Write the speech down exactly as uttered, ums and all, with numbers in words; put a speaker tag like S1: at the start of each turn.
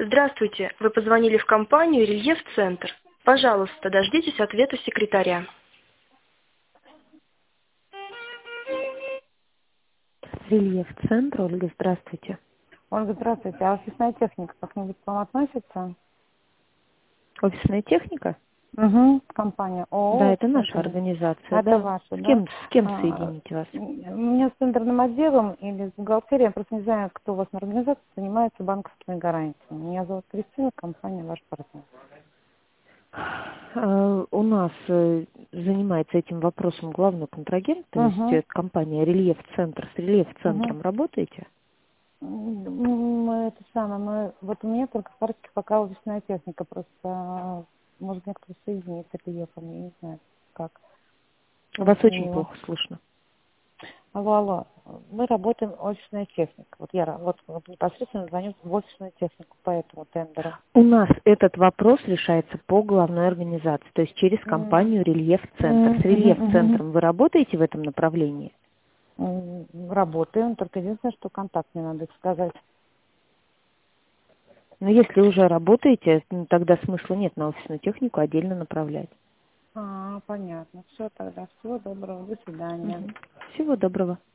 S1: Здравствуйте, вы позвонили в компанию «Рельеф-центр». Пожалуйста, дождитесь ответа секретаря. Рельеф-центр, Ольга, здравствуйте.
S2: Ольга, здравствуйте. А офисная техника как-нибудь к вам относится?
S1: Офисная техника?
S2: Угу, компания
S1: Да,
S2: ООО
S1: это наша
S2: «Центр».
S1: организация,
S2: Это
S1: да.
S2: ваша,
S1: С
S2: да?
S1: кем, с кем
S2: А,
S1: соединить вас?
S2: мне с центрным отделом или с бухгалтерией, я просто не знаю, кто у вас на организации занимается банковскими гарантиями. Меня зовут Кристина, компания «Ваш партнер».
S1: А, У нас э, занимается этим вопросом главный контрагент, то есть
S2: Угу,
S1: э, компания «Рельеф-центр». С
S2: угу.
S1: «Рельеф-центром» работаете?
S2: Мы это самое, мы, вот у меня только в карточке пока офисная техника, просто, а, может, некоторые соединит с рельефом, я не знаю, как.
S1: Вас
S2: После
S1: очень
S2: него.
S1: плохо слышно.
S2: Алло, алло. Мы работаем офисная техника. Вот я ра- вот, вот непосредственно звоню в офисную технику по этому тендеру.
S1: У нас этот вопрос решается по главной организации, то есть через
S2: М,
S1: компанию «Рельеф-центр».
S2: м,
S1: С
S2: мгм, мгм.
S1: «Рельеф-центром» вы работаете в этом направлении?
S2: М, Работаем, только единственное, что контакт мне надо сказать.
S1: Но если уже работаете, ну, тогда смысла нет на офисную технику отдельно направлять.
S2: А, понятно. Все тогда. Всего доброго. До свидания.
S1: Мгм. Всего доброго.